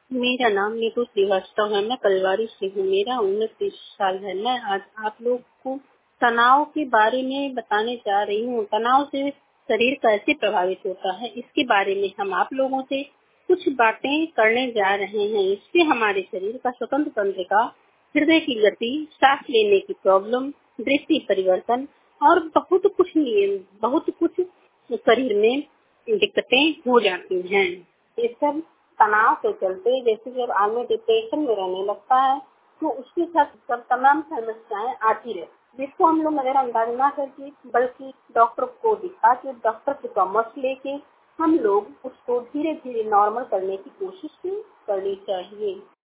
मेरा नाम नीतू श्रीवास्तव है। मैं कलवारी से हूँ। मेरा उम्र 30 साल है। मैं आज आप लोग को तनाव के बारे में बताने जा रही हूँ। तनाव से शरीर कैसे प्रभावित होता है, इसके बारे में हम आप लोगों से कुछ बातें करने जा रहे हैं। इससे हमारे शरीर का स्वतंत्र तंत्रिका, हृदय की गति, सांस लेने की प्रॉब्लम, दृष्टि परिवर्तन और बहुत कुछ शरीर में दिक्कतें हो जाती हैं। ये सब तनाव के चलते, जैसे जब आदमी डिप्रेशन में रहने लगता है तो उसके साथ सब तमाम समस्याएं आती रहती, जिसको हम लोग नजरअंदाज न करके बल्कि डॉक्टर को दिखा के, डॉक्टर से परामर्श लेके हम लोग उसको धीरे धीरे नॉर्मल करने की कोशिश करनी चाहिए।